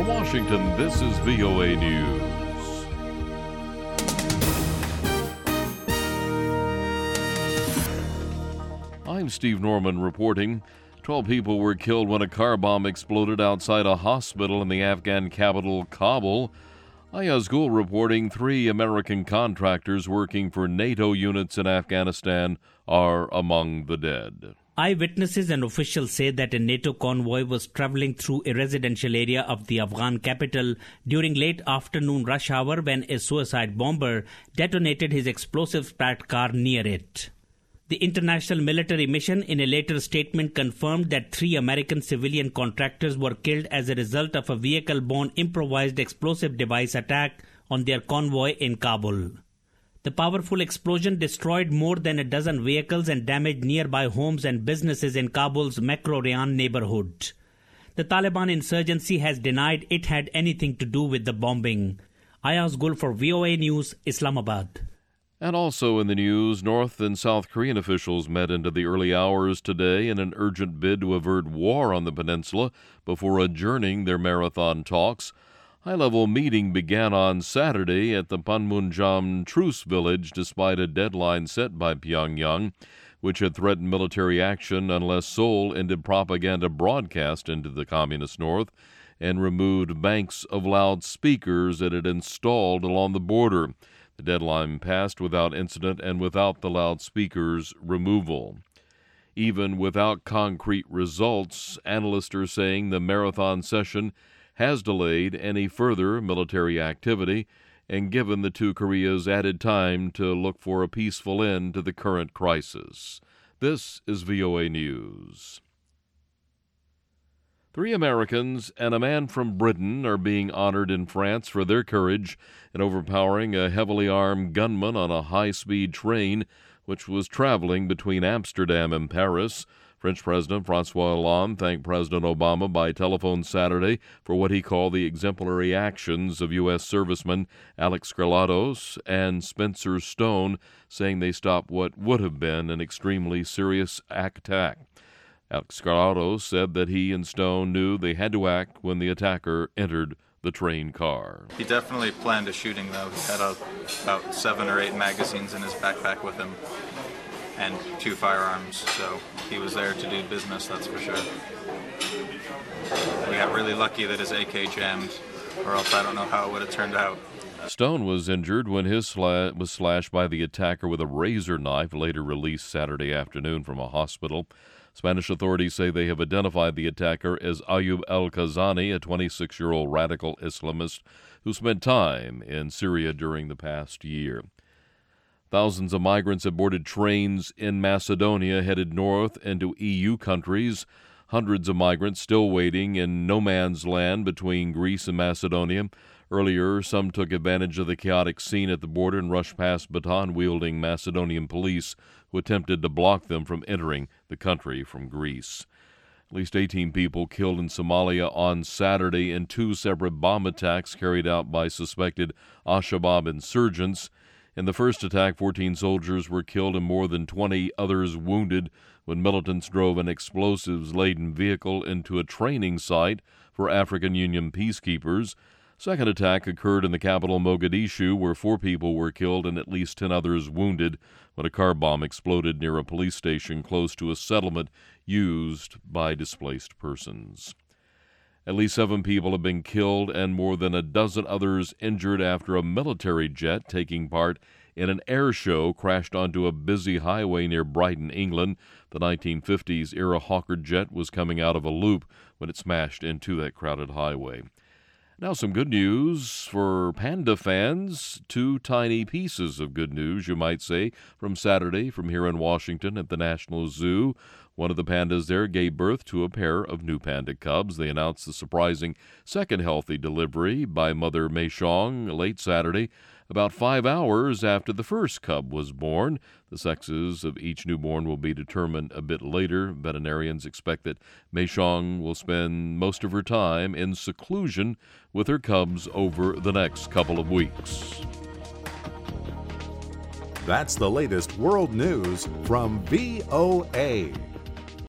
Washington, this is VOA News. I'm Steve Norman reporting. 12 people were killed when a car bomb exploded outside a hospital in the Afghan capital, Kabul. Ayaz Gul reporting 3 American contractors working for NATO units in Afghanistan are among the dead. Eyewitnesses and officials say that a NATO convoy was traveling through a residential area of the Afghan capital during late afternoon rush hour when a suicide bomber detonated his explosive-packed car near it. The international military mission in a later statement confirmed that 3 American civilian contractors were killed as a result of a vehicle-borne improvised explosive device attack on their convoy in Kabul. The powerful explosion destroyed more than a dozen vehicles and damaged nearby homes and businesses in Kabul's Makro Rayan neighborhood. The Taliban insurgency has denied it had anything to do with the bombing. Ayaz Gul for VOA News, Islamabad. And also in the news, North and South Korean officials met into the early hours today in an urgent bid to avert war on the peninsula before adjourning their marathon talks. High-level meeting began on Saturday at the Panmunjom Truce Village despite a deadline set by Pyongyang, which had threatened military action unless Seoul ended propaganda broadcast into the communist north and removed banks of loudspeakers it had installed along the border. The deadline passed without incident and without the loudspeakers removal. Even without concrete results, analysts are saying the marathon session has delayed any further military activity and given the two Koreas added time to look for a peaceful end to the current crisis. This is VOA News. 3 Americans and a man from Britain are being honored in France for their courage in overpowering a heavily armed gunman on a high-speed train which was traveling between Amsterdam and Paris. French President François Hollande thanked President Obama by telephone Saturday for what he called the exemplary actions of U.S. servicemen Alex Granados and Spencer Stone, saying they stopped what would have been an extremely serious attack. Alex Granados said that he and Stone knew they had to act when the attacker entered the train car. He definitely planned a shooting, though. He had about 7 or 8 magazines in his backpack with him and 2 firearms, so he was there to do business, that's for sure. We got really lucky that his AK jammed, or else I don't know how it would have turned out. Stone was injured when his was slashed by the attacker with a razor knife, later released Saturday afternoon from a hospital. Spanish authorities say they have identified the attacker as Ayub El-Kazani, a 26-year-old radical Islamist who spent time in Syria during the past year. Thousands of migrants have boarded trains in Macedonia headed north into EU countries. Hundreds of migrants still waiting in no man's land between Greece and Macedonia. Earlier, some took advantage of the chaotic scene at the border and rushed past baton-wielding Macedonian police who attempted to block them from entering the country from Greece. At least 18 people killed in Somalia on Saturday in 2 separate bomb attacks carried out by suspected Al-Shabaab insurgents. In the first attack, 14 soldiers were killed and more than 20 others wounded when militants drove an explosives-laden vehicle into a training site for African Union peacekeepers. Second attack occurred in the capital Mogadishu, where 4 people were killed and at least 10 others wounded when a car bomb exploded near a police station close to a settlement used by displaced persons. At least 7 people have been killed and more than a dozen others injured after a military jet taking part in an air show crashed onto a busy highway near Brighton, England. The 1950s-era Hawker jet was coming out of a loop when it smashed into that crowded highway. Now some good news for panda fans. 2 tiny pieces of good news, you might say, from Saturday from here in Washington at the National Zoo. One of the pandas there gave birth to a pair of new panda cubs. They announced the surprising second healthy delivery by Mother Meishong late Saturday, about 5 hours after the first cub was born. The sexes of each newborn will be determined a bit later. Veterinarians expect that Meishong will spend most of her time in seclusion with her cubs over the next couple of weeks. That's the latest world news from VOA.